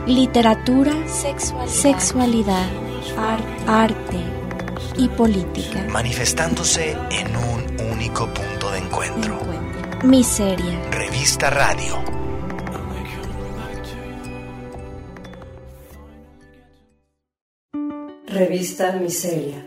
literatura, sexualidad, arte y política, manifestándose en un único punto de encuentro. Miseria. Revista Radio. Revista Miseria.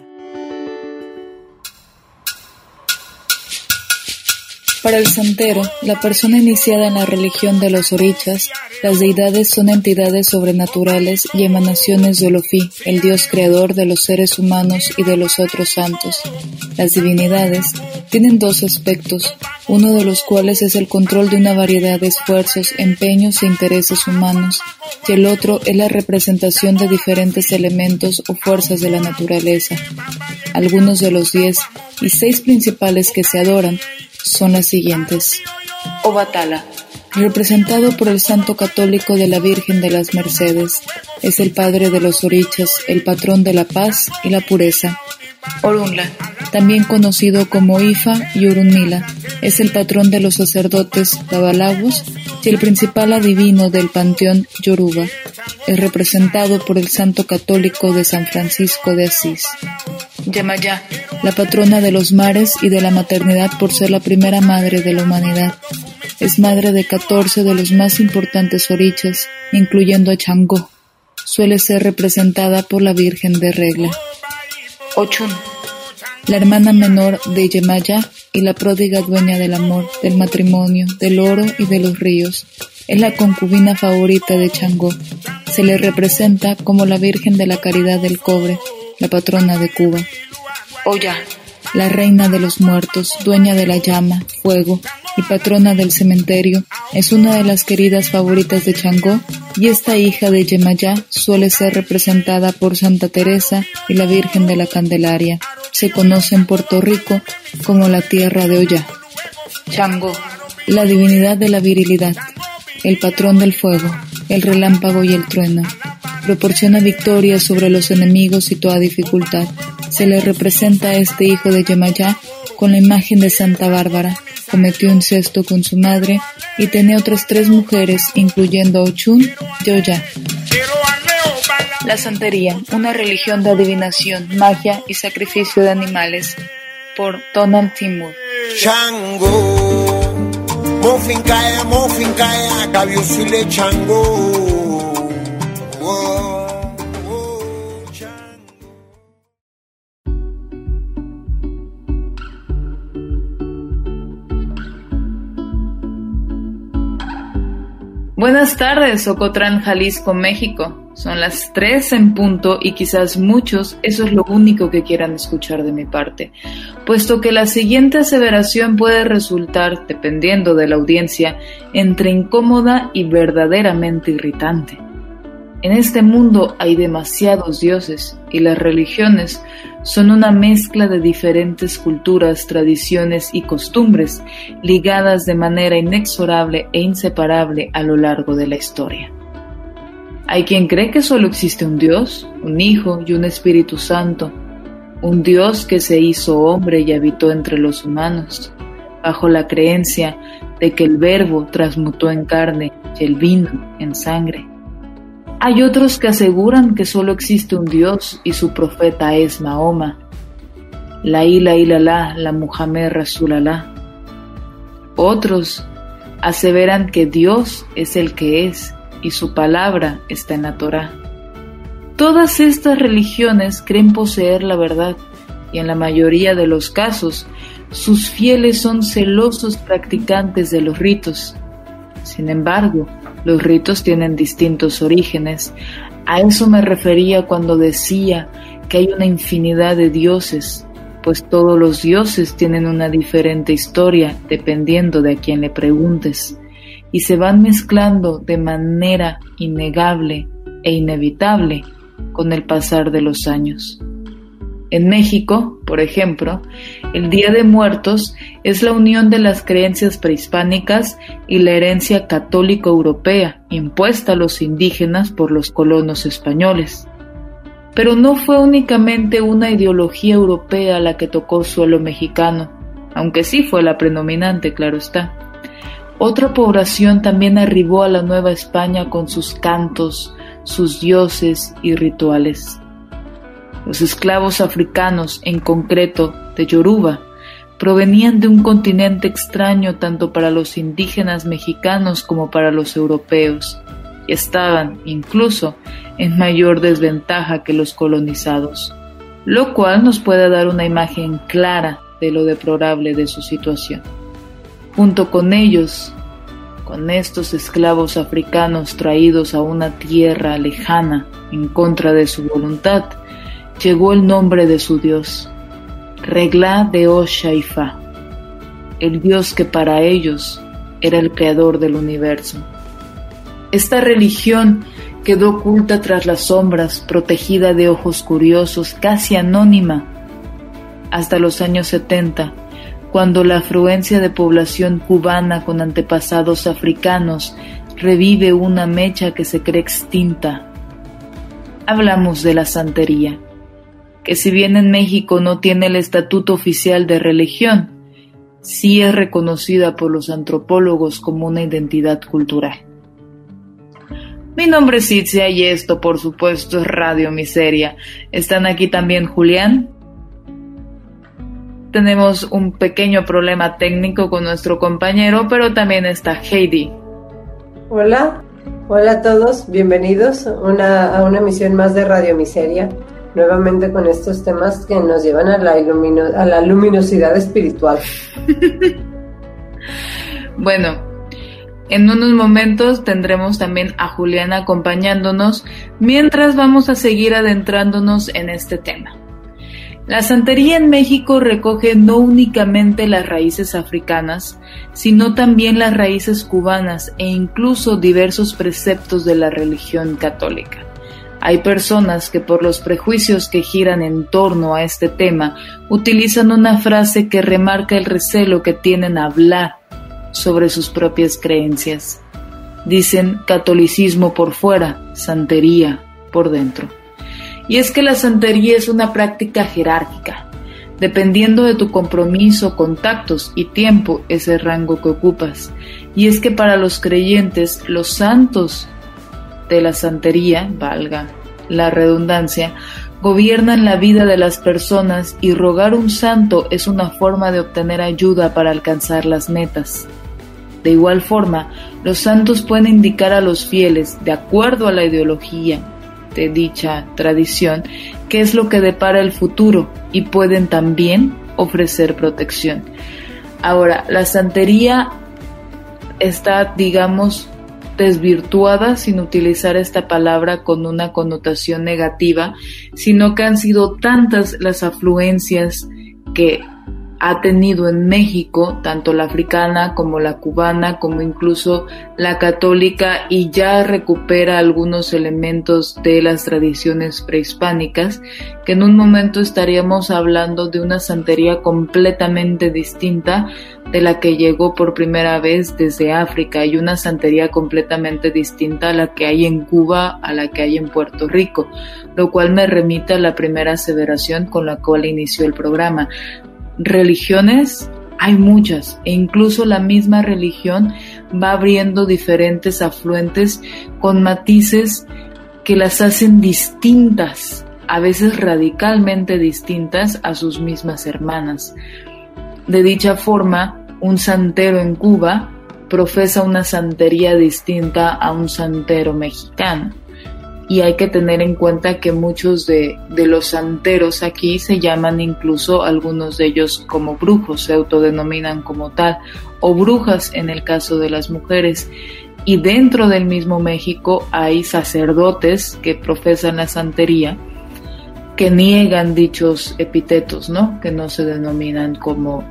Para el santero, la persona iniciada en la religión de los orichas, las deidades son entidades sobrenaturales y emanaciones de Olofi, el dios creador de los seres humanos y de los otros santos. Las divinidades tienen dos aspectos, uno de los cuales es el control de una variedad de esfuerzos, empeños e intereses humanos, y el otro es la representación de diferentes elementos o fuerzas de la naturaleza. Algunos de los 10 y 6 principales que se adoran son las siguientes. Obatala, representado por el santo católico de la Virgen de las Mercedes, es el padre de los orichas, el patrón de la paz y la pureza. Orunla, también conocido como Ifa y Orunmila, es el patrón de los sacerdotes babalaos y el principal adivino del panteón Yoruba. Es representado por el santo católico de San Francisco de Asís. Yemayá, la patrona de los mares y de la maternidad por ser la primera madre de la humanidad. Es madre de 14 de los más importantes orichas, incluyendo a Changó. Suele ser representada por la Virgen de Regla. Ochun, la hermana menor de Yemayá y la pródiga dueña del amor, del matrimonio, del oro y de los ríos. Es la concubina favorita de Changó. Se le representa como la Virgen de la Caridad del Cobre, la patrona de Cuba. Oya, la reina de los muertos, dueña de la llama, fuego y patrona del cementerio, es una de las queridas favoritas de Changó, y esta hija de Yemayá suele ser representada por Santa Teresa y la Virgen de la Candelaria. Se conoce en Puerto Rico como la tierra de Oya. Changó, la divinidad de la virilidad, el patrón del fuego, el relámpago y el trueno. Proporciona victoria sobre los enemigos y toda dificultad. Se le representa a este hijo de Yemayá con la imagen de Santa Bárbara. Cometió incesto con su madre y tenía otras 3 mujeres, incluyendo a Ochun y Oya. La santería, una religión de adivinación, magia y sacrificio de animales, por Donald Timur. Chango, mofinkaya, kabiusule Chango. Buenas tardes, Ocotlán, Jalisco, México. Son las 3 en punto y quizás muchos eso es lo único que quieran escuchar de mi parte, puesto que la siguiente aseveración puede resultar, dependiendo de la audiencia, entre incómoda y verdaderamente irritante. En este mundo hay demasiados dioses y las religiones son una mezcla de diferentes culturas, tradiciones y costumbres ligadas de manera inexorable e inseparable a lo largo de la historia. Hay quien cree que solo existe un Dios, un Hijo y un Espíritu Santo, un Dios que se hizo hombre y habitó entre los humanos, bajo la creencia de que el Verbo transmutó en carne y el vino en sangre. Hay otros que aseguran que solo existe un Dios y su profeta es Mahoma, la ilalá, la Muhammad Rasulallah. Otros aseveran que Dios es el que es y su palabra está en la Torá. Todas estas religiones creen poseer la verdad y en la mayoría de los casos sus fieles son celosos practicantes de los ritos. Sin embargo, los ritos tienen distintos orígenes. A eso me refería cuando decía que hay una infinidad de dioses, pues todos los dioses tienen una diferente historia dependiendo de a quién le preguntes, y se van mezclando de manera innegable e inevitable con el pasar de los años. En México, por ejemplo, el Día de Muertos es la unión de las creencias prehispánicas y la herencia católico-europea impuesta a los indígenas por los colonos españoles. Pero no fue únicamente una ideología europea la que tocó suelo mexicano, aunque sí fue la predominante, claro está. Otra población también arribó a la Nueva España con sus cantos, sus dioses y rituales. Los esclavos africanos, en concreto de Yoruba, provenían de un continente extraño tanto para los indígenas mexicanos como para los europeos, y estaban, incluso, en mayor desventaja que los colonizados, lo cual nos puede dar una imagen clara de lo deplorable de su situación. Junto con ellos, con estos esclavos africanos traídos a una tierra lejana en contra de su voluntad, llegó el nombre de su dios, Regla de Oshaifa, el dios que para ellos era el creador del universo. Esta religión quedó oculta tras las sombras, protegida de ojos curiosos, casi anónima, hasta los años 70, cuando la afluencia de población cubana con antepasados africanos revive una mecha que se cree extinta. Hablamos de la santería, que si bien en México no tiene el estatuto oficial de religión, sí es reconocida por los antropólogos como una identidad cultural. Mi nombre es Itzia y esto, por supuesto, es Radio Miseria. ¿Están aquí también Julián? Tenemos un pequeño problema técnico con nuestro compañero, pero también está Heidi. Hola a todos, bienvenidos a una emisión más de Radio Miseria, nuevamente con estos temas que nos llevan a la luminosidad espiritual. Bueno, en unos momentos tendremos también a Julián acompañándonos, mientras vamos a seguir adentrándonos en este tema. La santería en México recoge no únicamente las raíces africanas, sino también las raíces cubanas e incluso diversos preceptos de la religión católica. Hay personas que por los prejuicios que giran en torno a este tema utilizan una frase que remarca el recelo que tienen a hablar sobre sus propias creencias. Dicen catolicismo por fuera, santería por dentro. Y es que la santería es una práctica jerárquica. Dependiendo de tu compromiso, contactos y tiempo, es el rango que ocupas. Y es que para los creyentes, los santos de la santería, valga la redundancia, gobiernan la vida de las personas y rogar un santo es una forma de obtener ayuda para alcanzar las metas. De igual forma, los santos pueden indicar a los fieles, de acuerdo a la ideología de dicha tradición, qué es lo que depara el futuro y pueden también ofrecer protección. Ahora, la santería está, digamos, desvirtuada sin utilizar esta palabra con una connotación negativa, sino que han sido tantas las afluencias que ha tenido en México, tanto la africana como la cubana, como incluso la católica, y ya recupera algunos elementos de las tradiciones prehispánicas, que en un momento estaríamos hablando de una santería completamente distinta de la que llegó por primera vez desde África, y una santería completamente distinta a la que hay en Cuba, a la que hay en Puerto Rico, lo cual me remite a la primera aseveración con la cual inició el programa. Religiones hay muchas, e incluso la misma religión va abriendo diferentes afluentes con matices que las hacen distintas, a veces radicalmente distintas a sus mismas hermanas. De dicha forma, un santero en Cuba profesa una santería distinta a un santero mexicano. Y hay que tener en cuenta que muchos de los santeros aquí se llaman incluso algunos de ellos como brujos, se autodenominan como tal, o brujas en el caso de las mujeres. Y dentro del mismo México hay sacerdotes que profesan la santería, que niegan dichos epítetos, ¿no? Que no se denominan como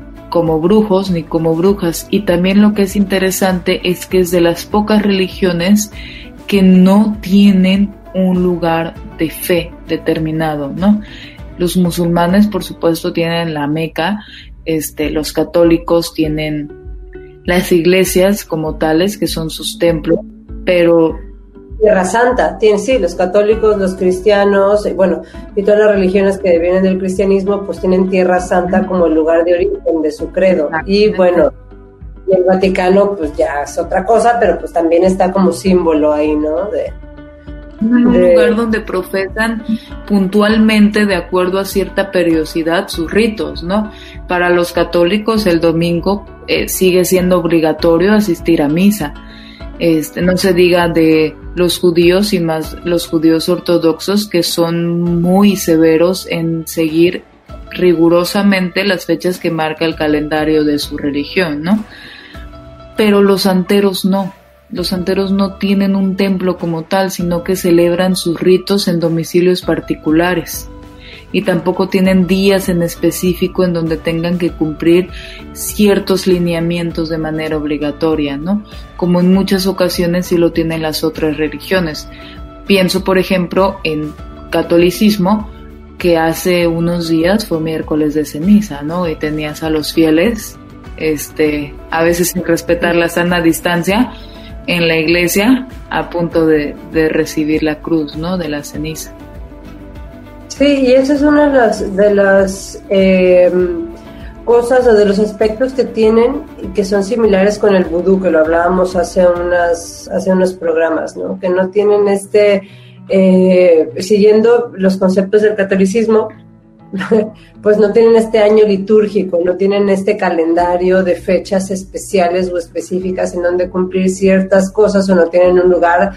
brujos ni como brujas. Y también lo que es interesante es que es de las pocas religiones que no tienen un lugar de fe determinado, ¿no? Los musulmanes, por supuesto, tienen la Meca, los católicos tienen las iglesias como tales, que son sus templos, pero Tierra Santa, sí, los católicos, los cristianos, y todas las religiones que vienen del cristianismo, pues tienen Tierra Santa como el lugar de origen de su credo. Y y el Vaticano pues ya es otra cosa, pero pues también está como símbolo ahí, ¿no? Un lugar donde profesan puntualmente, de acuerdo a cierta periodicidad, sus ritos, ¿no? Para los católicos el domingo sigue siendo obligatorio asistir a misa. No se diga de los judíos y más los judíos ortodoxos, que son muy severos en seguir rigurosamente las fechas que marca el calendario de su religión, ¿no? Pero los santeros no. Los santeros no tienen un templo como tal, sino que celebran sus ritos en domicilios particulares. Y tampoco tienen días en específico en donde tengan que cumplir ciertos lineamientos de manera obligatoria, ¿no? Como en muchas ocasiones sí lo tienen las otras religiones. Pienso, por ejemplo, en catolicismo, que hace unos días fue miércoles de ceniza, ¿no? Y tenías a los fieles, a veces sin respetar la sana distancia, en la iglesia a punto de recibir la cruz, ¿no? De la ceniza. Sí, y esa es una de las cosas o de los aspectos que tienen y que son similares con el vudú, que lo hablábamos hace unos programas, ¿no? Que no tienen siguiendo los conceptos del catolicismo, pues no tienen este año litúrgico, no tienen este calendario de fechas especiales o específicas en donde cumplir ciertas cosas, o no tienen un lugar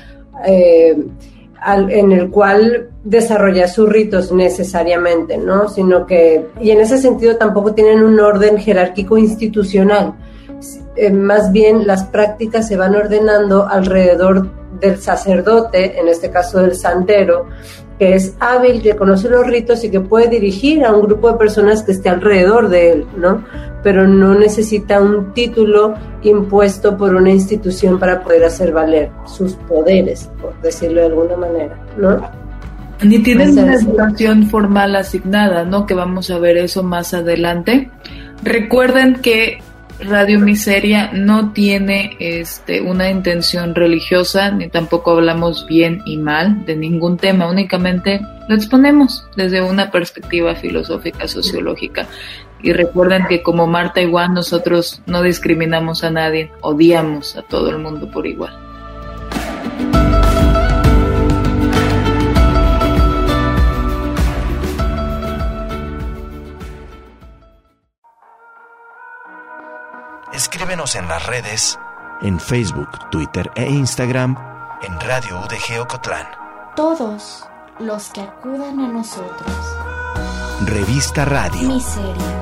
en el cual desarrollar sus ritos necesariamente, ¿no? Sino que, y en ese sentido tampoco tienen un orden jerárquico institucional. Más bien las prácticas se van ordenando alrededor del sacerdote, en este caso del santero, que es hábil, que conoce los ritos y que puede dirigir a un grupo de personas que esté alrededor de él, ¿no? Pero no necesita un título impuesto por una institución para poder hacer valer sus poderes, por decirlo de alguna manera, ¿no? Ni tienen una educación formal asignada, ¿no? Que vamos a ver eso más adelante. Recuerden que Radio Miseria no tiene una intención religiosa, ni tampoco hablamos bien y mal de ningún tema, únicamente lo exponemos desde una perspectiva filosófica, sociológica. Y recuerden que como Marta y Juan, nosotros no discriminamos a nadie, odiamos a todo el mundo por igual. Escríbenos en las redes, en Facebook, Twitter e Instagram, en Radio UDG Ocotlán. Todos los que acudan a nosotros. Revista Radio Miseria.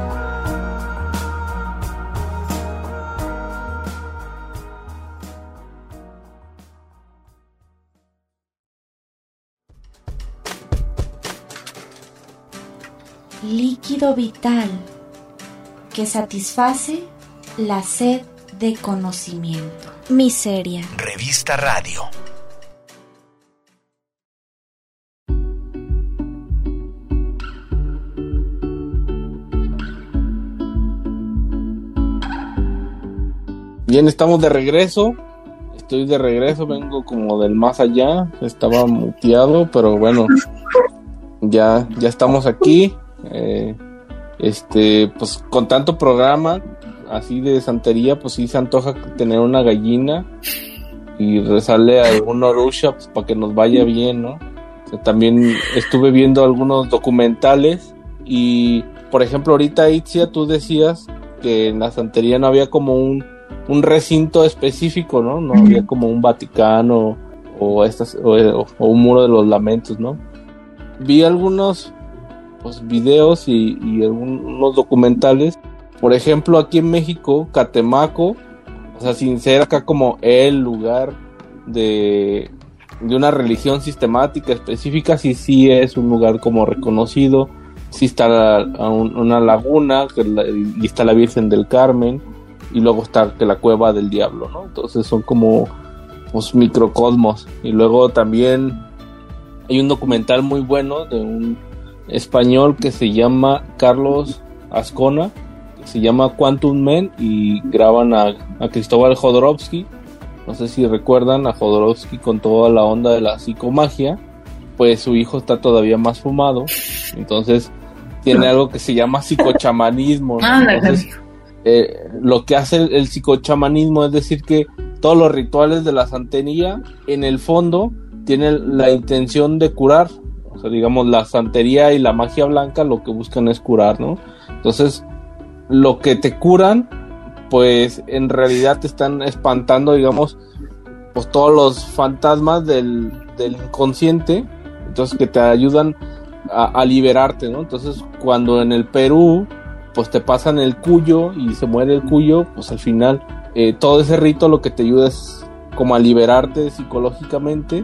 Líquido vital que satisface la sed de conocimiento. Miseria. Revista Radio. Bien, estamos de regreso. Estoy de regreso, vengo como del más allá. Estaba muteado, pero bueno, ya estamos aquí. Pues con tanto programa así de santería, pues sí se antoja tener una gallina y rezarle a algún orusha, pues para que nos vaya bien, ¿no? O sea, también estuve viendo algunos documentales y, por ejemplo, ahorita, Itzia, tú decías que en la santería no había como un recinto específico, ¿no? No había como un Vaticano o un muro de los lamentos, ¿no? Vi algunos videos y algunos documentales. Por ejemplo, aquí en México, Catemaco, o sea, sin ser acá como el lugar de una religión sistemática específica, sí es un lugar como reconocido. Sí está una laguna, y está la Virgen del Carmen, y luego está que la Cueva del Diablo, ¿no? Entonces son como microcosmos. Y luego también hay un documental muy bueno de un español que se llama Carlos Azcona, que se llama Quantum Men, y graban a Cristóbal Jodorowsky. No sé si recuerdan a Jodorowsky con toda la onda de la psicomagia. Pues su hijo está todavía más fumado, entonces tiene algo que se llama psicochamanismo, ¿no? Entonces, lo que hace el psicochamanismo es decir que todos los rituales de la santería, en el fondo, tiene la intención de curar. O sea, digamos, la santería y la magia blanca lo que buscan es curar, ¿no? Entonces, lo que te curan, pues en realidad te están espantando, digamos, pues todos los fantasmas del inconsciente, entonces que te ayudan a liberarte, ¿no? Entonces, cuando en el Perú, pues te pasan el cuyo y se muere el cuyo, pues al final todo ese rito lo que te ayuda es como a liberarte psicológicamente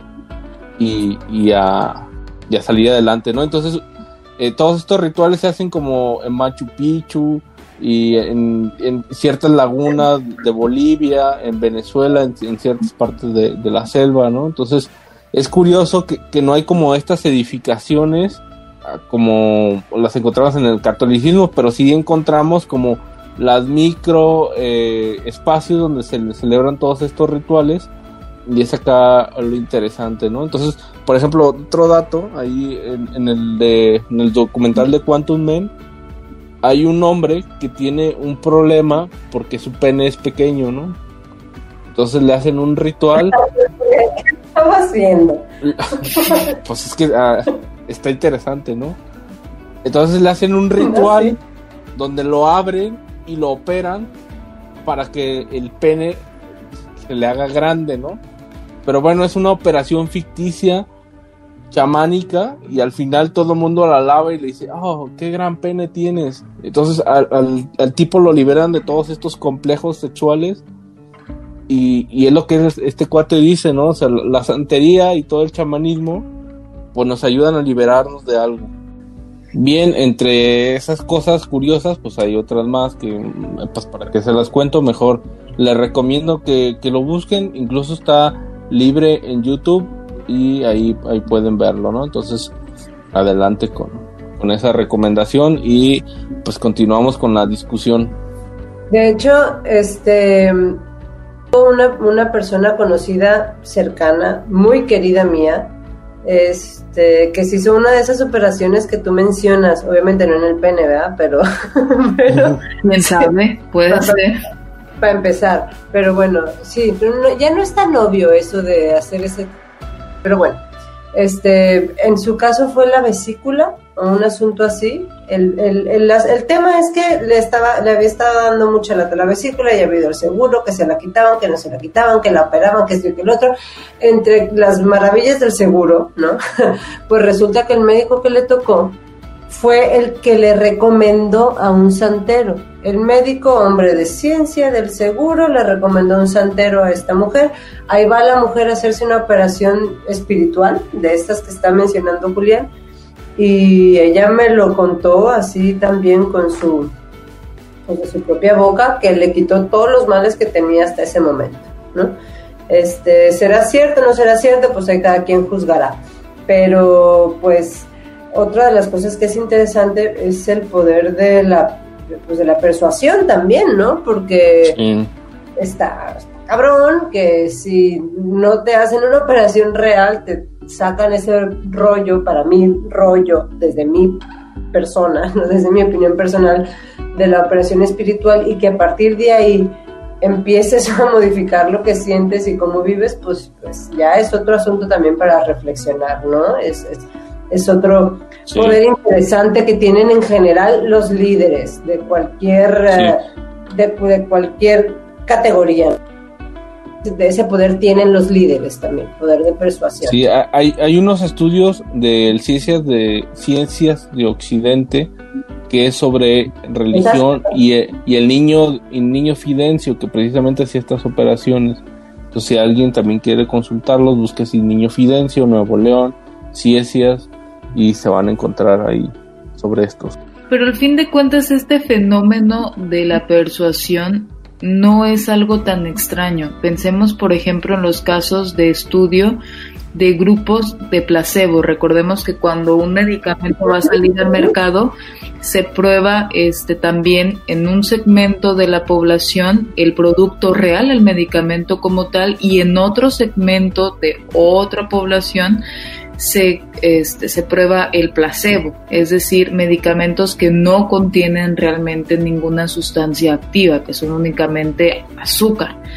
y a salir adelante, ¿no? Entonces, todos estos rituales se hacen como en Machu Picchu y en ciertas lagunas de Bolivia, en Venezuela, en ciertas partes de la selva, ¿no? Entonces, es curioso que no hay como estas edificaciones como las encontramos en el catolicismo, pero sí encontramos como las micro espacios donde se celebran todos estos rituales, y es acá lo interesante, ¿no? Entonces, por ejemplo, otro dato ahí en el documental de Quantum Man, hay un hombre que tiene un problema porque su pene es pequeño, ¿no? Entonces le hacen un ritual. ¿Qué estamos haciendo? Pues es que está interesante, ¿no? Entonces le hacen un ritual donde lo abren y lo operan para que el pene se le haga grande, ¿no? Pero bueno, es una operación ficticia, chamánica, y al final todo el mundo la alaba y le dice, oh, qué gran pene tienes. Entonces al tipo lo liberan de todos estos complejos sexuales, y es lo que este cuate dice, ¿no? O sea, la santería y todo el chamanismo pues nos ayudan a liberarnos de algo. Bien, entre esas cosas curiosas, pues hay otras más que, pues para que se las cuento mejor, les recomiendo que lo busquen. Incluso está libre en YouTube y ahí pueden verlo, ¿no? Entonces, adelante con esa recomendación y pues continuamos con la discusión. De hecho, una persona conocida, cercana, muy querida mía, que se hizo una de esas operaciones que tú mencionas, obviamente no en el pene, ¿verdad? Pero ¿quién sabe? Puede ser. Para empezar, pero bueno, sí, ya no es tan obvio eso de hacer ese, pero bueno, en su caso fue la vesícula o un asunto así. El tema es que le había estado dando mucha lata a la vesícula y había habido el seguro, que se la quitaban, que no se la quitaban, que la operaban, que esto y que el otro. Entre las maravillas del seguro, ¿no? Pues resulta que el médico que le tocó fue el que le recomendó a un santero. El médico, hombre de ciencia del seguro, le recomendó un santero a esta mujer. Ahí va la mujer a hacerse una operación espiritual, de estas que está mencionando Julián, y ella me lo contó así también con su propia boca, que le quitó todos los males que tenía hasta ese momento, ¿no? ¿Será cierto o no será cierto? Pues ahí cada quien juzgará. Pero pues otra de las cosas que es interesante es el poder de la persuasión también, ¿no? Porque sí, está cabrón que si no te hacen una operación real, te sacan ese rollo, para mí rollo, desde mi persona, ¿no? Desde mi opinión personal, de la operación espiritual, y que a partir de ahí empieces a modificar lo que sientes y cómo vives, pues ya es otro asunto también para reflexionar, ¿no? Es otro poder interesante que tienen en general los líderes de cualquier de cualquier categoría. De ese poder tienen los líderes también, poder de persuasión. Sí, hay unos estudios de ciencias de Occidente que es sobre religión y el niño Fidencio, que precisamente hacía estas operaciones. Entonces, si alguien también quiere consultarlos, busque si Niño Fidencio, Nuevo León, Ciencias, y se van a encontrar ahí sobre estos. Pero al fin de cuentas este fenómeno de la persuasión no es algo tan extraño. Pensemos, por ejemplo, en los casos de estudio de grupos de placebo. Recordemos que cuando un medicamento va a salir al mercado, se prueba también en un segmento de la población el producto real, el medicamento como tal, y en otro segmento de otra población se prueba el placebo, es decir, medicamentos que no contienen realmente ninguna sustancia activa, que son únicamente azúcar.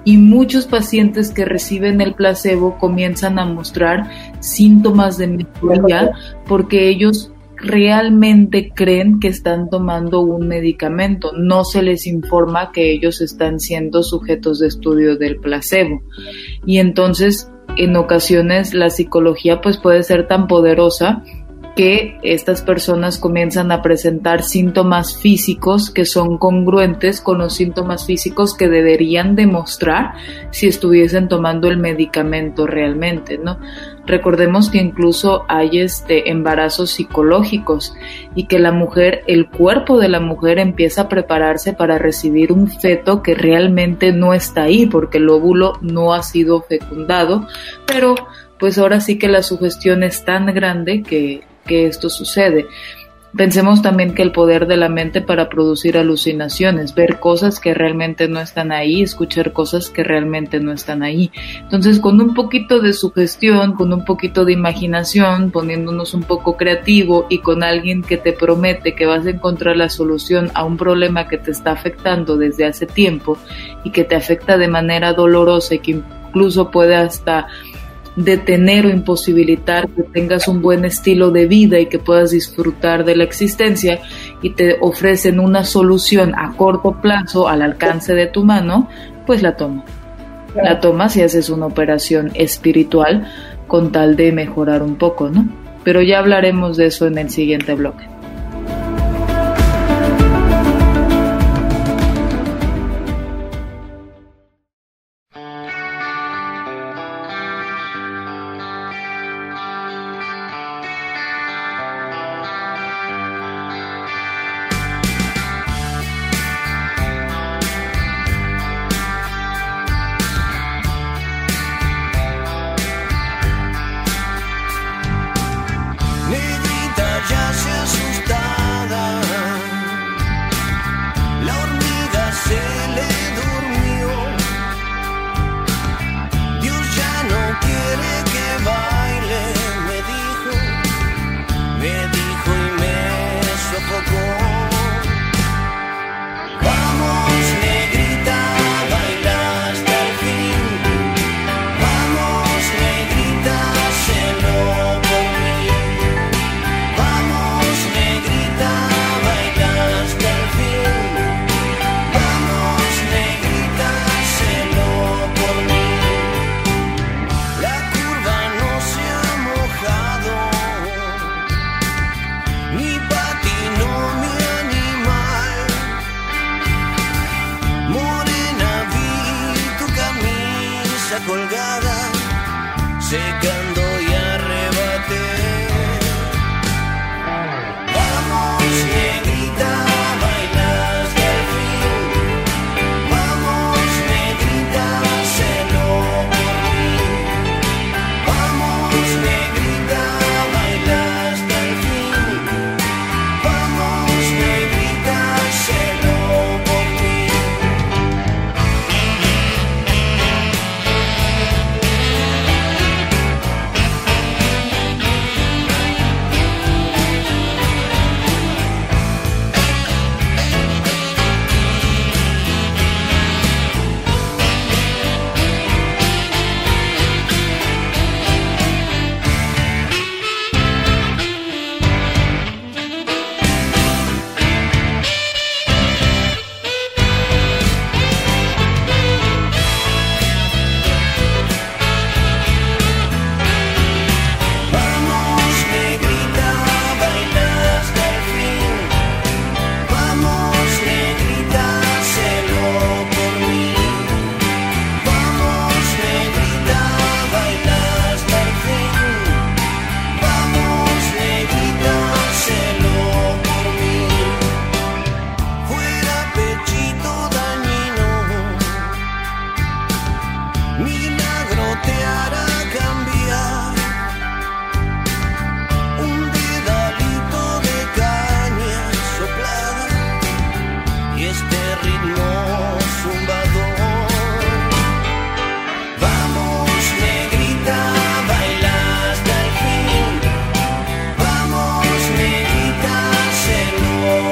y muchos pacientes que reciben el placebo comienzan a mostrar síntomas de mejoría porque ellos realmente creen que están tomando un medicamento, no se les informa que ellos están siendo sujetos de estudio del placebo. Y entonces, en ocasiones, la psicología pues puede ser tan poderosa que estas personas comienzan a presentar síntomas físicos que son congruentes con los síntomas físicos que deberían demostrar si estuviesen tomando el medicamento realmente, ¿no? Recordemos que incluso hay embarazos psicológicos y que la mujer, el cuerpo de la mujer empieza a prepararse para recibir un feto que realmente no está ahí porque el óvulo no ha sido fecundado, pero pues ahora sí que la sugestión es tan grande que esto sucede. Pensemos también que el poder de la mente para producir alucinaciones, ver cosas que realmente no están ahí, escuchar cosas que realmente no están ahí. Entonces, con un poquito de sugestión, con un poquito de imaginación, poniéndonos un poco creativo y con alguien que te promete que vas a encontrar la solución a un problema que te está afectando desde hace tiempo y que te afecta de manera dolorosa y que incluso puede hasta detener o imposibilitar que tengas un buen estilo de vida y que puedas disfrutar de la existencia, y te ofrecen una solución a corto plazo al alcance de tu mano, pues la tomas. La tomas y haces una operación espiritual con tal de mejorar un poco, ¿no? Pero ya hablaremos de eso en el siguiente bloque.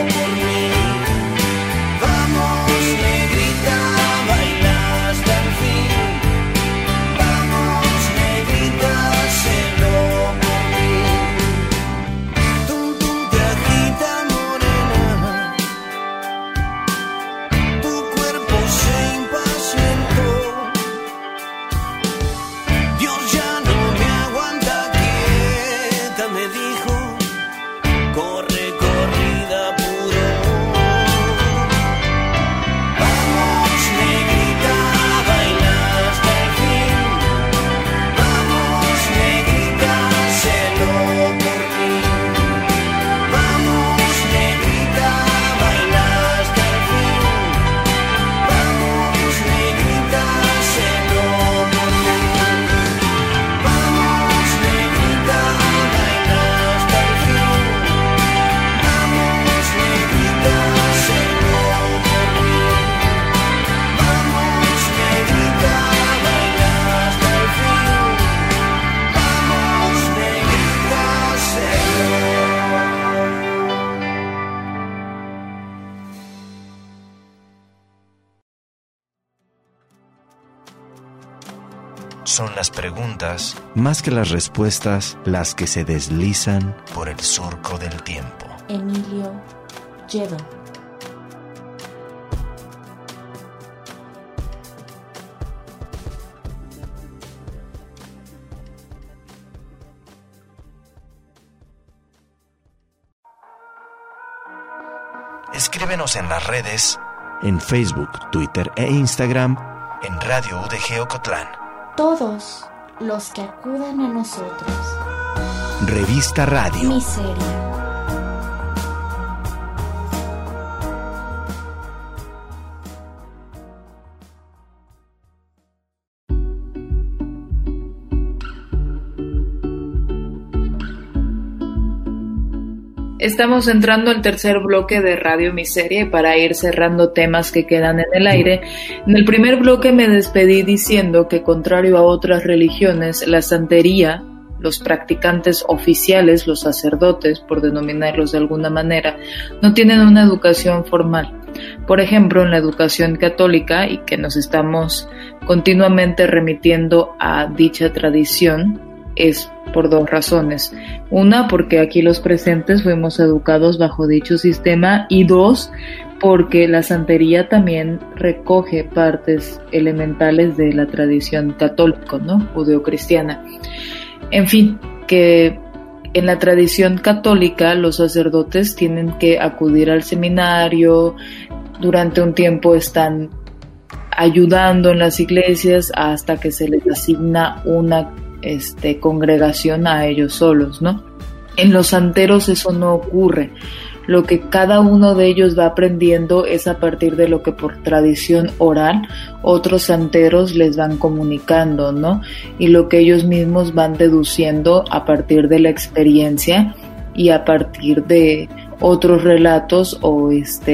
Vamos, negrita, baila hasta el fin. Son las preguntas más que las respuestas, las que se deslizan. por el surco del tiempo. Emilio Lledó. Escríbenos en las redes, En Facebook, Twitter e Instagram, en Radio UDG Ocotlán. Todos los que acudan a nosotros. Revista Radio. Miseria. Estamos entrando al tercer bloque de Radio Miseria y para ir cerrando temas que quedan en el aire. En el primer bloque me despedí diciendo que, contrario a otras religiones, la santería, los practicantes oficiales, los sacerdotes, por denominarlos de alguna manera, no tienen una educación formal. Por ejemplo, en la educación católica, y que nos estamos continuamente remitiendo a dicha tradición, es por dos razones. Una, porque aquí los presentes fuimos educados bajo dicho sistema, y dos, porque la santería también recoge partes elementales de la tradición católica, ¿no? Judeocristiana. En fin, que en la tradición católica los sacerdotes tienen que acudir al seminario, durante un tiempo están ayudando en las iglesias hasta que se les asigna una congregación a ellos solos, ¿no? En los santeros eso no ocurre. Lo que cada uno de ellos va aprendiendo es a partir de lo que por tradición oral otros santeros les van comunicando, ¿no? Y lo que ellos mismos van deduciendo a partir de la experiencia y a partir de otros relatos o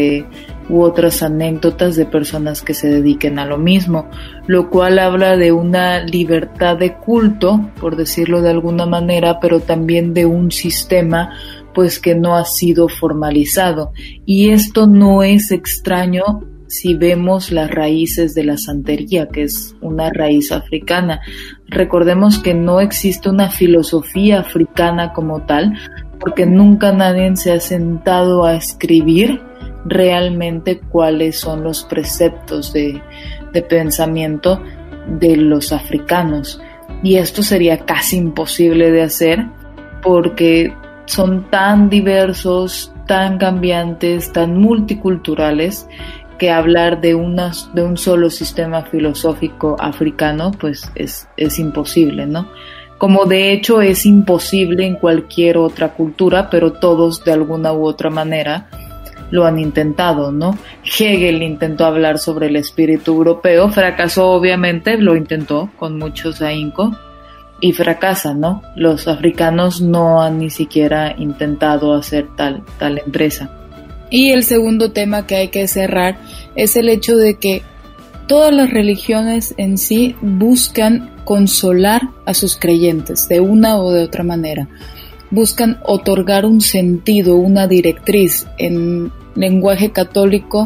u otras anécdotas de personas que se dediquen a lo mismo, lo cual habla de una libertad de culto, por decirlo de alguna manera, pero también de un sistema pues que no ha sido formalizado. Y esto no es extraño si vemos las raíces de la santería, que es una raíz africana. Recordemos que no existe una filosofía africana como tal, porque nunca nadie se ha sentado a escribir realmente cuáles son los preceptos de pensamiento de los africanos. Y esto sería casi imposible de hacer porque son tan diversos, tan cambiantes, tan multiculturales, que hablar de un solo sistema filosófico africano pues es imposible, ¿no? Como de hecho es imposible en cualquier otra cultura, pero todos de alguna u otra manera lo han intentado, ¿no? Hegel intentó hablar sobre el espíritu europeo, fracasó obviamente, lo intentó con muchos ahínco y fracasa, ¿no? Los africanos no han ni siquiera intentado hacer tal empresa. Y el segundo tema que hay que cerrar es el hecho de que todas las religiones en sí buscan consolar a sus creyentes de una o de otra manera. Buscan otorgar un sentido, una directriz. En lenguaje católico,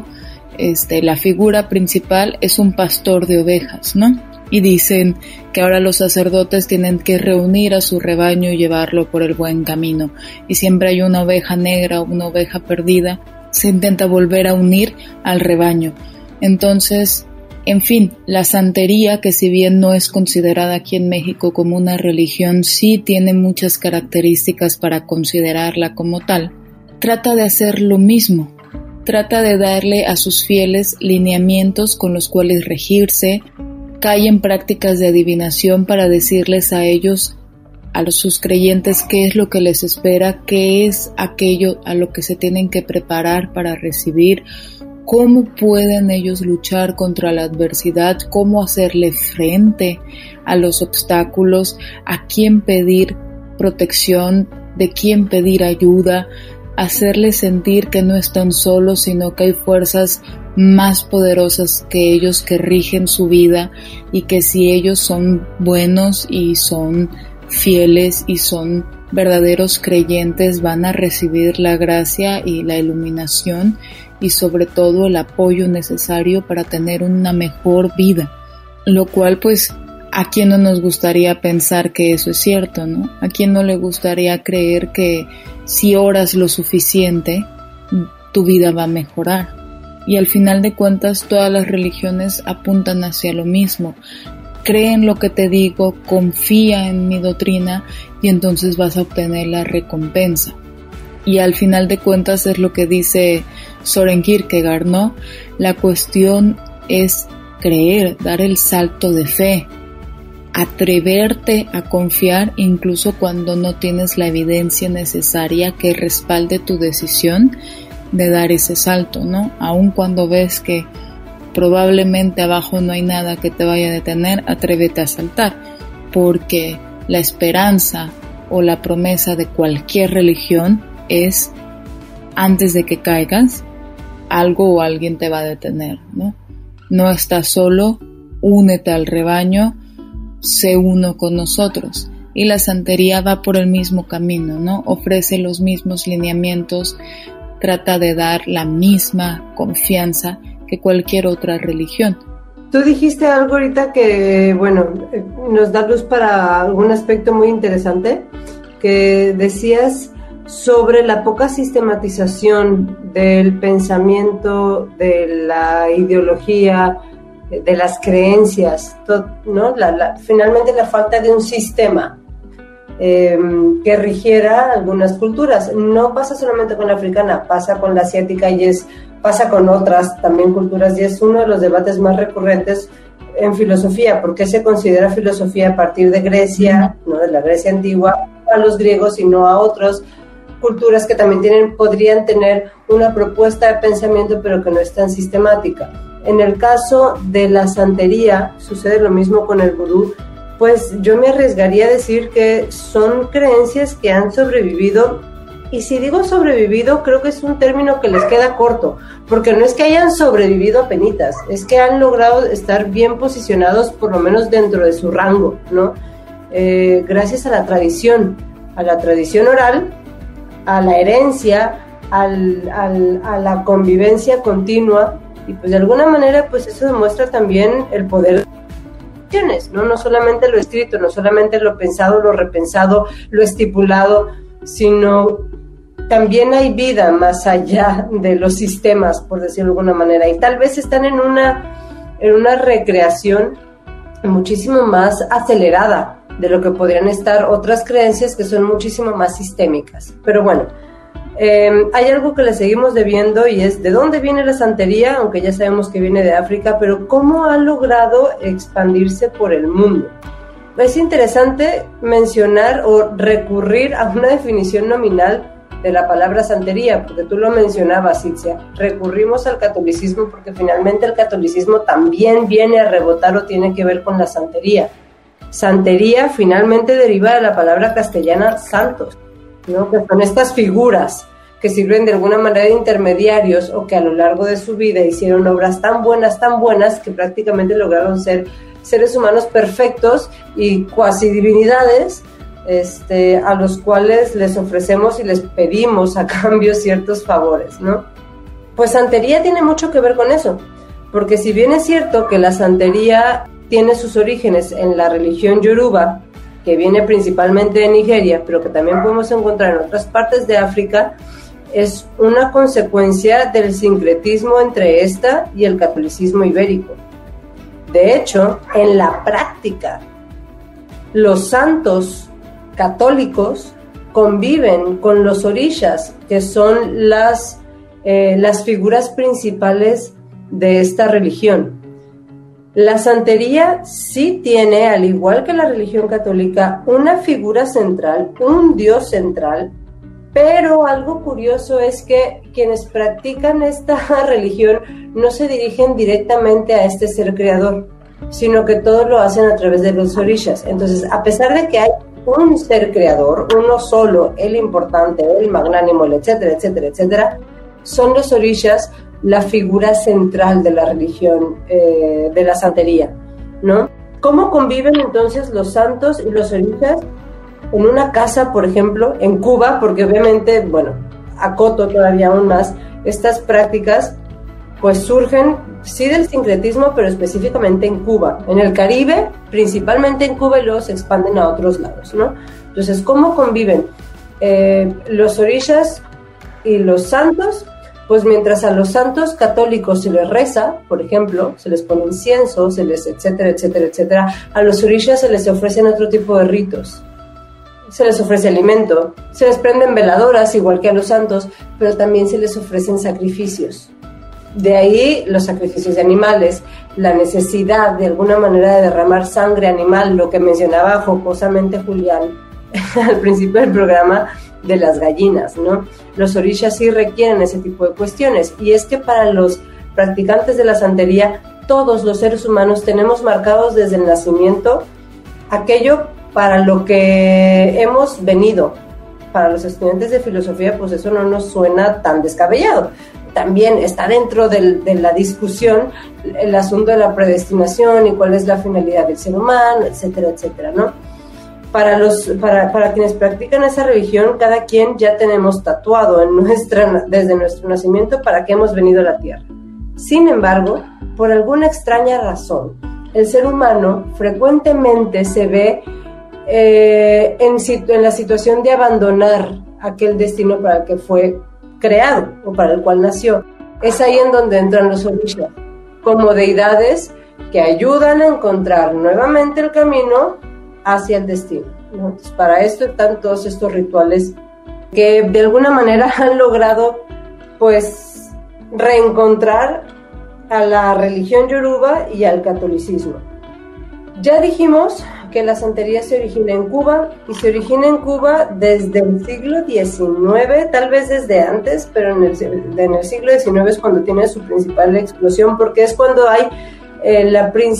la figura principal es un pastor de ovejas, ¿no? Y dicen que ahora los sacerdotes tienen que reunir a su rebaño y llevarlo por el buen camino. Y siempre hay una oveja negra o una oveja perdida, se intenta volver a unir al rebaño. Entonces, en fin, la santería, que si bien no es considerada aquí en México como una religión, sí tiene muchas características para considerarla como tal. Trata de hacer lo mismo, trata de darle a sus fieles lineamientos con los cuales regirse, cae en prácticas de adivinación para decirles a ellos, a sus creyentes, qué es lo que les espera, qué es aquello a lo que se tienen que preparar para recibir, cómo pueden ellos luchar contra la adversidad, cómo hacerle frente a los obstáculos, a quién pedir protección, de quién pedir ayuda, hacerles sentir que no están solos, sino que hay fuerzas más poderosas que ellos que rigen su vida y que si ellos son buenos y son fieles y son verdaderos creyentes, van a recibir la gracia y la iluminación y sobre todo el apoyo necesario para tener una mejor vida, lo cual pues ¿A quién no nos gustaría pensar que eso es cierto, no? ¿A quién no le gustaría creer que si oras lo suficiente, tu vida va a mejorar? Y al final de cuentas, todas las religiones apuntan hacia lo mismo. Cree en lo que te digo, confía en mi doctrina y entonces vas a obtener la recompensa. Y al final de cuentas es lo que dice Søren Kierkegaard, ¿no? La cuestión es creer, dar el salto de fe, atreverte a confiar incluso cuando no tienes la evidencia necesaria que respalde tu decisión de dar ese salto, ¿no? Aun cuando ves que probablemente abajo no hay nada que te vaya a detener, atrévete a saltar, porque la esperanza o la promesa de cualquier religión es, antes de que caigas, algo o alguien te va a detener, ¿no? No estás solo, únete al rebaño, sé uno con nosotros. Y la santería va por el mismo camino, ¿no? Ofrece los mismos lineamientos, trata de dar la misma confianza que cualquier otra religión. Tú dijiste algo ahorita que, bueno, nos da luz para algún aspecto muy interesante, que decías sobre la poca sistematización del pensamiento, de la ideología, de las creencias, ¿no? Finalmente la falta de un sistema que rigiera algunas culturas. No pasa solamente con la africana, pasa con la asiática y pasa con otras también culturas, y es uno de los debates más recurrentes en filosofía. ¿Por qué se considera filosofía a partir de Grecia, no de la Grecia antigua, a los griegos y no a otras culturas que también podrían tener una propuesta de pensamiento pero que no es tan sistemática? En el caso de la santería sucede lo mismo con el vudú. Pues yo me arriesgaría a decir que son creencias que han sobrevivido, y si digo sobrevivido creo que es un término que les queda corto, porque no es que hayan sobrevivido apenitas, es que han logrado estar bien posicionados por lo menos dentro de su rango, ¿no? Gracias a la tradición oral, a la herencia, a la convivencia continua, y pues de alguna manera pues eso demuestra también el poder, no solamente lo escrito, no solamente lo pensado, lo repensado, lo estipulado, sino también hay vida más allá de los sistemas, por decirlo de alguna manera, y tal vez están en una recreación muchísimo más acelerada de lo que podrían estar otras creencias que son muchísimo más sistémicas. Pero bueno, hay algo que le seguimos debiendo, y es de dónde viene la santería, aunque ya sabemos que viene de África, pero cómo ha logrado expandirse por el mundo. Es interesante mencionar o recurrir a una definición nominal de la palabra santería, porque tú lo mencionabas, Itzia. Recurrimos al catolicismo porque finalmente el catolicismo también viene a rebotar o tiene que ver con la santería. Santería finalmente deriva de la palabra castellana santos, ¿no? Que son estas figuras que sirven de alguna manera de intermediarios, o que a lo largo de su vida hicieron obras tan buenas que prácticamente lograron ser seres humanos perfectos y cuasi divinidades, a los cuales les ofrecemos y les pedimos a cambio ciertos favores, ¿no? Pues santería tiene mucho que ver con eso, porque si bien es cierto que la santería tiene sus orígenes en la religión yoruba, que viene principalmente de Nigeria, pero que también podemos encontrar en otras partes de África, es una consecuencia del sincretismo entre esta y el catolicismo ibérico. De hecho, en la práctica, los santos católicos conviven con los orishas, que son las figuras principales de esta religión. La santería sí tiene, al igual que la religión católica, una figura central, un dios central, pero algo curioso es que quienes practican esta religión no se dirigen directamente a este ser creador, sino que todo lo hacen a través de los orishas. Entonces, a pesar de que hay un ser creador, uno solo, el importante, el magnánimo, el etcétera, etcétera, etcétera, son los orishas la figura central de la religión, de la santería, ¿no? ¿Cómo conviven entonces los santos y los orishas en una casa, por ejemplo, en Cuba? Porque obviamente, bueno, acoto todavía aún más, estas prácticas pues surgen sí del sincretismo, pero específicamente en Cuba, en el Caribe, principalmente en Cuba, y luego se expanden a otros lados, ¿no? Entonces, ¿cómo conviven los orishas y los santos? Pues mientras a los santos católicos se les reza, por ejemplo, se les pone incienso, se les etcétera, etcétera, etcétera, a los orishas se les ofrecen otro tipo de ritos. Se les ofrece alimento, se les prenden veladoras igual que a los santos, pero también se les ofrecen sacrificios. De ahí los sacrificios de animales, la necesidad de alguna manera de derramar sangre animal, lo que mencionaba jocosamente Julián al principio del programa de las gallinas, ¿no? Los orishas sí requieren ese tipo de cuestiones, y es que para los practicantes de la santería, todos los seres humanos tenemos marcados desde el nacimiento aquello para lo que hemos venido. Para los estudiantes de filosofía, pues eso no nos suena tan descabellado. También está dentro de la discusión el asunto de la predestinación y cuál es la finalidad del ser humano, etcétera, etcétera, ¿no? Para quienes practican esa religión, cada quien ya tenemos tatuado desde nuestro nacimiento para qué hemos venido a la Tierra. Sin embargo, por alguna extraña razón, el ser humano frecuentemente se ve en la situación de abandonar aquel destino para el que fue creado o para el cual nació. Es ahí en donde entran los orishas, como deidades que ayudan a encontrar nuevamente el camino hacia el destino, ¿no? Entonces, para esto están todos estos rituales que de alguna manera han logrado, pues, reencontrar a la religión yoruba y al catolicismo. Ya dijimos que la santería se origina en Cuba, y se origina en Cuba desde el siglo XIX, tal vez desde antes, pero en el siglo XIX es cuando tiene su principal explosión, porque es cuando hay el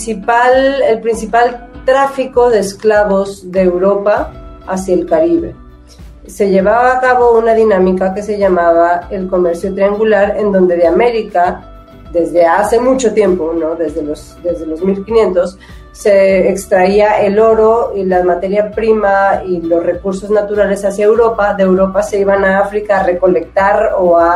principal tráfico de esclavos de Europa hacia el Caribe. Se llevaba a cabo una dinámica que se llamaba el comercio triangular, en donde de América, desde hace mucho tiempo, ¿no? desde los 1500, se extraía el oro y la materia prima y los recursos naturales hacia Europa. De Europa se iban a África a recolectar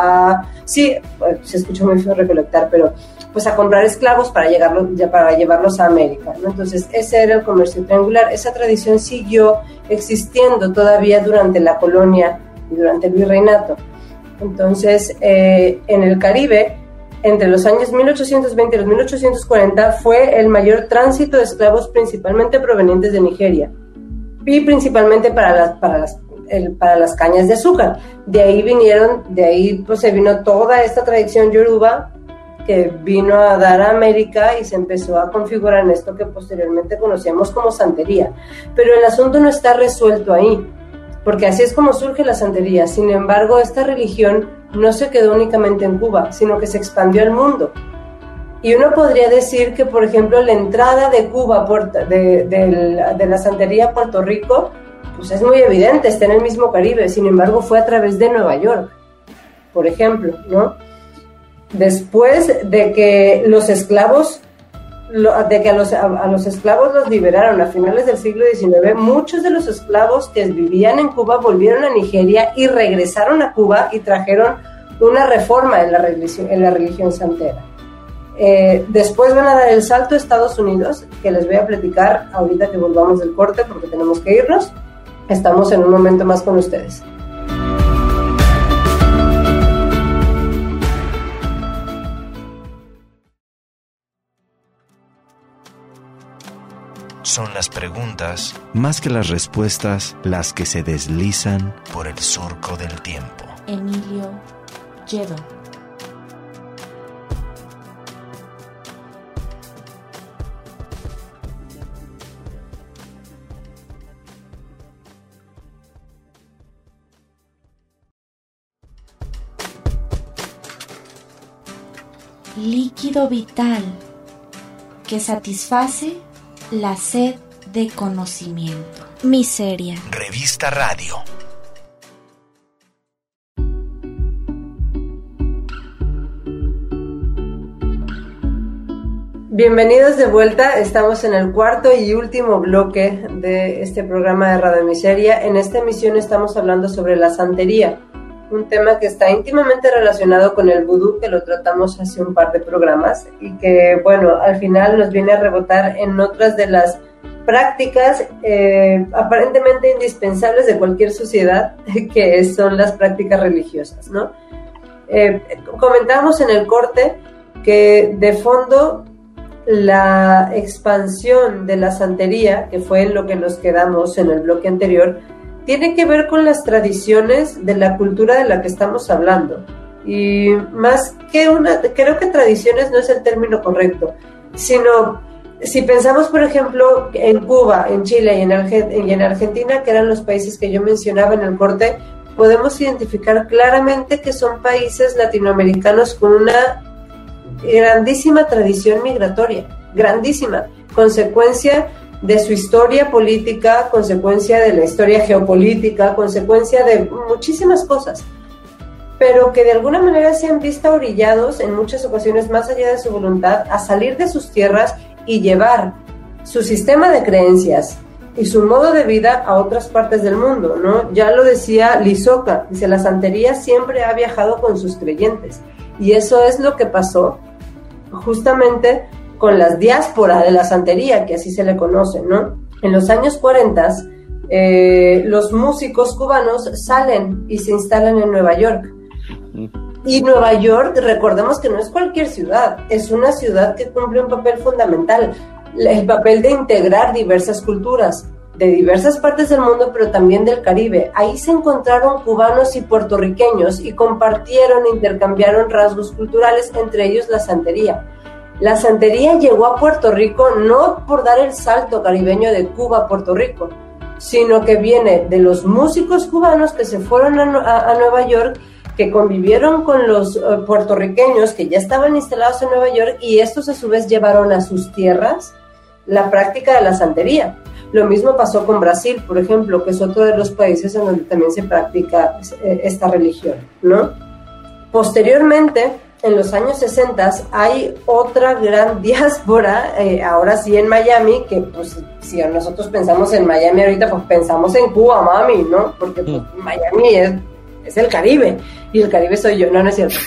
se escucha muy feo recolectar, pero pues a comprar esclavos para llevarlos a América, ¿no? Entonces ese era el comercio triangular. Esa tradición siguió existiendo todavía durante la colonia y durante el virreinato. Entonces en el Caribe, entre los años 1820 y los 1840, fue el mayor tránsito de esclavos, principalmente provenientes de Nigeria, y principalmente para las cañas de azúcar. De ahí pues se vino toda esta tradición yoruba que vino a dar a América y se empezó a configurar en esto que posteriormente conocíamos como santería. Pero el asunto no está resuelto ahí, porque así es como surge la santería. Sin embargo, esta religión no se quedó únicamente en Cuba, sino que se expandió al mundo. Y uno podría decir que, por ejemplo, la entrada de Cuba, de la santería a Puerto Rico, pues es muy evidente, está en el mismo Caribe. Sin embargo, fue a través de Nueva York, por ejemplo, ¿no? Después de que los esclavos a los esclavos los liberaron a finales del siglo XIX, muchos de los esclavos que vivían en Cuba volvieron a Nigeria y regresaron a Cuba y trajeron una reforma en la religión santera. Después van a dar el salto a Estados Unidos, que les voy a platicar ahorita que volvamos del corte, porque tenemos que irnos. Estamos en un momento más con ustedes. Son las preguntas más que las respuestas, las que se deslizan por el surco del tiempo. Emilio Lledó. Líquido vital que satisface la sed de conocimiento. Miseria. Revista Radio. Bienvenidos de vuelta, estamos en el cuarto y último bloque de este programa de Radio Miseria. En esta emisión estamos hablando sobre la santería. un tema que está íntimamente relacionado con el vudú, que lo tratamos hace un par de programas y que, bueno, al final nos viene a rebotar en otras de las prácticas aparentemente indispensables de cualquier sociedad, que son las prácticas religiosas, ¿no? Comentábamos en el corte que de fondo la expansión de la santería, que fue en lo que nos quedamos en el bloque anterior, tiene que ver con las tradiciones de la cultura de la que estamos hablando. Y más que creo que tradiciones no es el término correcto, sino si pensamos, por ejemplo, en Cuba, en Chile y en Argentina, que eran los países que yo mencionaba en el corte, podemos identificar claramente que son países latinoamericanos con una grandísima tradición migratoria, grandísima, consecuencia de su historia política, consecuencia de la historia geopolítica, consecuencia de muchísimas cosas, pero que de alguna manera se han visto orillados en muchas ocasiones, más allá de su voluntad, a salir de sus tierras y llevar su sistema de creencias y su modo de vida a otras partes del mundo, ¿no? Ya lo decía Lizoka, dice, la santería siempre ha viajado con sus creyentes, y eso es lo que pasó justamente con las diásporas de la santería, que así se le conoce, ¿no? En los años 40, los músicos cubanos salen y se instalan en Nueva York. Y Nueva York, recordemos que no es cualquier ciudad, es una ciudad que cumple un papel fundamental, el papel de integrar diversas culturas de diversas partes del mundo, pero también del Caribe. Ahí se encontraron cubanos y puertorriqueños y compartieron e intercambiaron rasgos culturales, entre ellos la santería. La santería llegó a Puerto Rico no por dar el salto caribeño de Cuba a Puerto Rico, sino que viene de los músicos cubanos que se fueron a Nueva York, que convivieron con los puertorriqueños que ya estaban instalados en Nueva York, y estos a su vez llevaron a sus tierras la práctica de la santería. Lo mismo pasó con Brasil, por ejemplo, que es otro de los países en donde también se practica esta religión, ¿no? Posteriormente, en los años 60, hay otra gran diáspora, ahora sí en Miami, que pues si nosotros pensamos en Miami ahorita, pues pensamos en Cuba, mami, ¿no? Porque pues, Miami es el Caribe, y el Caribe soy yo, no es cierto.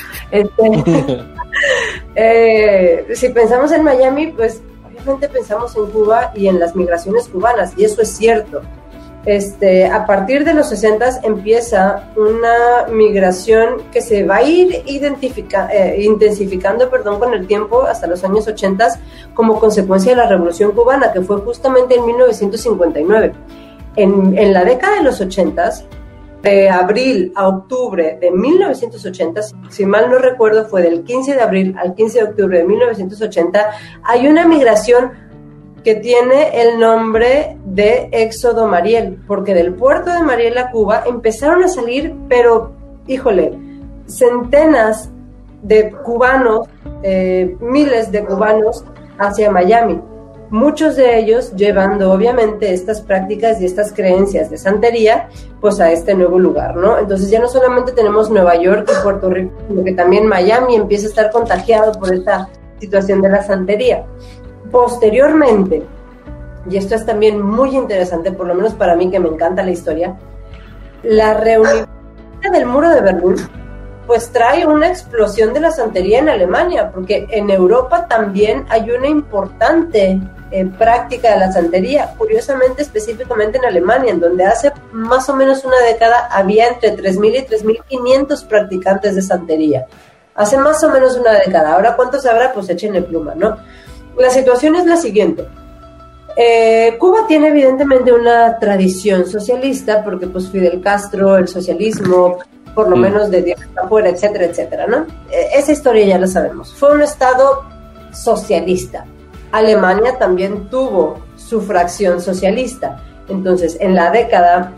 Si pensamos en Miami, pues obviamente pensamos en Cuba y en las migraciones cubanas, y eso es cierto. A partir de los 60 empieza una migración que se va a ir intensificando con el tiempo hasta los años 80 como consecuencia de la Revolución Cubana, que fue justamente en 1959. En la década de los 80, de abril a octubre de 1980, si mal no recuerdo fue del 15 de abril al 15 de octubre de 1980, hay una migración que tiene el nombre de Éxodo Mariel, porque del puerto de Mariel a Cuba empezaron a salir, pero, híjole, centenas de cubanos, miles de cubanos hacia Miami, muchos de ellos llevando obviamente estas prácticas y estas creencias de santería pues a este nuevo lugar, ¿no? Entonces ya no solamente tenemos Nueva York y Puerto Rico, sino que también Miami empieza a estar contagiado por esta situación de la santería. Posteriormente, y esto es también muy interesante, por lo menos para mí que me encanta la historia, la reunión del Muro de Berlín pues trae una explosión de la santería en Alemania, porque en Europa también hay una importante práctica de la santería, curiosamente específicamente en Alemania, en donde hace más o menos una década había entre 3.000 y 3.500 practicantes de santería. Hace más o menos una década. Ahora, ¿cuántos habrá? Pues échenle pluma, ¿no? La situación es la siguiente. Cuba tiene evidentemente una tradición socialista, porque pues Fidel Castro, el socialismo, por lo menos de Dios afuera, etcétera, etcétera, ¿no? Esa historia ya la sabemos. Fue un estado socialista. Alemania también tuvo su fracción socialista. Entonces, en la década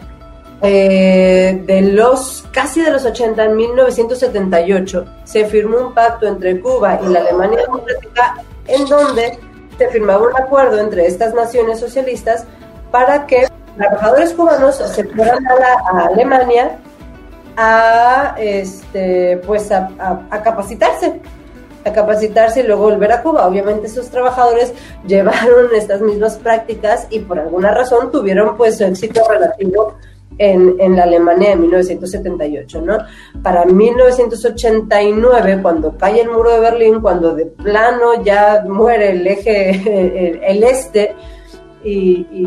casi de los 80, en 1978, se firmó un pacto entre Cuba y la Alemania Democrática, en donde se firmaba un acuerdo entre estas naciones socialistas para que trabajadores cubanos se fueran a Alemania a capacitarse y luego volver a Cuba. Obviamente esos trabajadores llevaron estas mismas prácticas y por alguna razón tuvieron pues su éxito relativo en la Alemania de 1978, ¿no? Para 1989, cuando cae el muro de Berlín, cuando de plano ya muere el eje, el este, y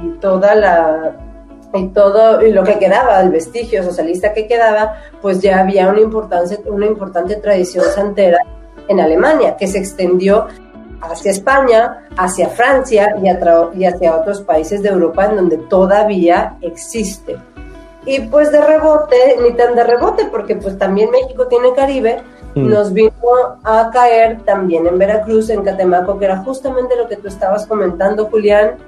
lo que quedaba, el vestigio socialista que quedaba, pues ya había una importante tradición santera en Alemania, que se extendió hacia España, hacia Francia y hacia otros países de Europa en donde todavía existe. Y pues de rebote, ni tan de rebote, porque pues también México tiene Caribe, nos vino a caer también en Veracruz, en Catemaco, que era justamente lo que tú estabas comentando, Julián,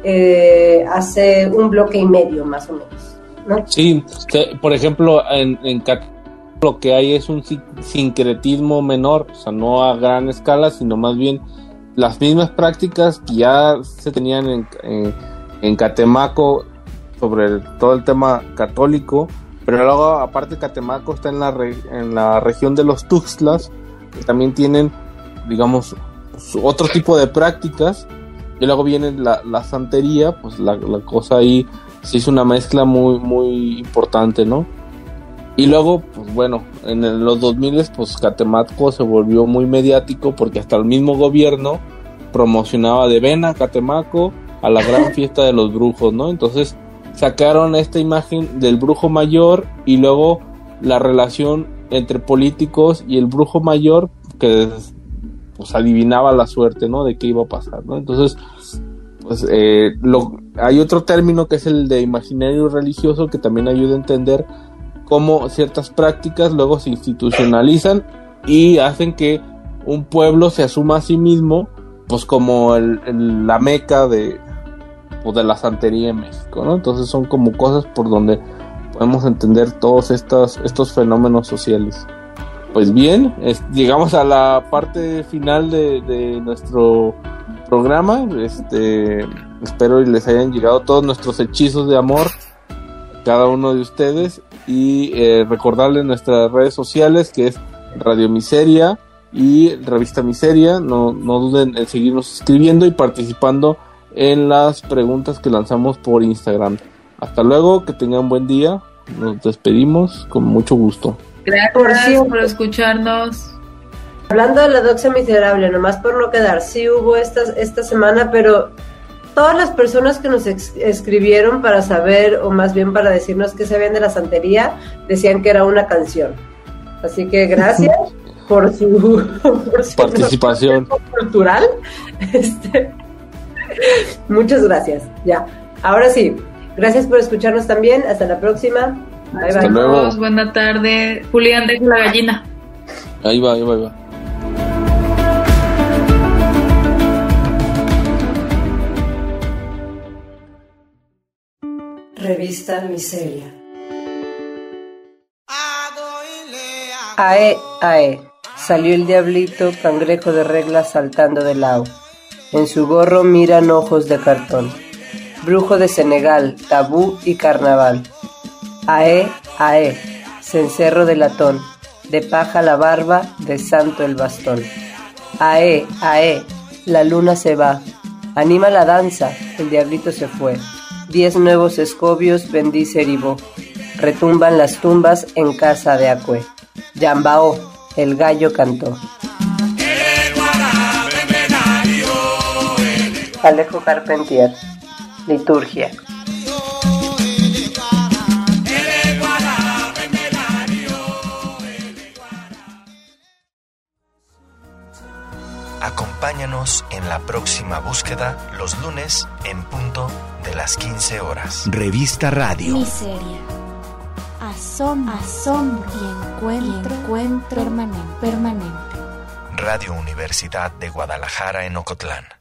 hace un bloque y medio más o menos, ¿no? Sí, por ejemplo, en Catemaco lo que hay es un sincretismo menor, o sea, no a gran escala, sino más bien las mismas prácticas que ya se tenían en Catemaco sobre todo el tema católico, pero luego aparte Catemaco está en la región de los Tuxtlas, que también tienen, digamos, otro tipo de prácticas, y luego viene la santería, pues la cosa ahí se hizo una mezcla muy, muy importante, ¿no? Y luego, pues bueno, en los 2000 pues Catemaco se volvió muy mediático porque hasta el mismo gobierno promocionaba de ven a Catemaco a la gran fiesta de los brujos, ¿no? Entonces sacaron esta imagen del brujo mayor y luego la relación entre políticos y el brujo mayor que pues adivinaba la suerte, ¿no? De qué iba a pasar, ¿no? Entonces, pues hay otro término que es el de imaginario religioso que también ayuda a entender cómo ciertas prácticas luego se institucionalizan y hacen que un pueblo se asuma a sí mismo pues como la meca de la santería en México, ¿no? Entonces son como cosas por donde podemos entender todos estos fenómenos sociales. Pues bien, llegamos a la parte final de nuestro programa. Espero y les hayan llegado todos nuestros hechizos de amor cada uno de ustedes y recordarles nuestras redes sociales, que es Radio Miseria y Revista Miseria. No duden en seguirnos escribiendo y participando en las preguntas que lanzamos por Instagram. Hasta luego, que tengan buen día. Nos despedimos con mucho gusto. Gracias por escucharnos. Hablando de la doxia miserable, nomás por no quedar, sí hubo esta semana, pero todas las personas que nos escribieron para saber, o más bien para decirnos qué sabían de la santería, decían que era una canción. Así que gracias por su participación cultural. Muchas gracias. Ya. Ahora sí, gracias por escucharnos también. Hasta la próxima. Bye, Hasta bye. luego. Buena tarde. Julián, deja la gallina. Ahí va. Revista Miseria. Ae, ae, salió el diablito, cangrejo de regla saltando del lao. En su gorro miran ojos de cartón. Brujo de Senegal, tabú y carnaval. Ae, ae, cencerro de latón, de paja la barba, de santo el bastón. Ae, ae, la luna se va, anima la danza, el diablito se fue. 10 nuevos escobios bendice Eribó, retumban las tumbas en casa de Acue. Yambao, el gallo cantó. Alejo Carpentier, liturgia. Acompáñanos en la próxima búsqueda los lunes en punto de las 15 horas. Revista Radio. Miseria. Asombro y encuentro permanente. Radio Universidad de Guadalajara en Ocotlán.